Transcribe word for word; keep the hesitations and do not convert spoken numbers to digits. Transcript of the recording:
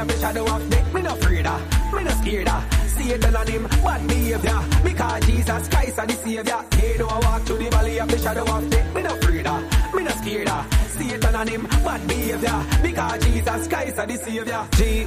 the shadow of death. Me no afraid of, me no scared of. Satan and him, bad behavior. Because Jesus Christ are the Savior. They know I walk through the valley of the shadow of death. Me no afraid of, me no scared of. Satan and him, bad behavior. Because Jesus Christ are the Savior. G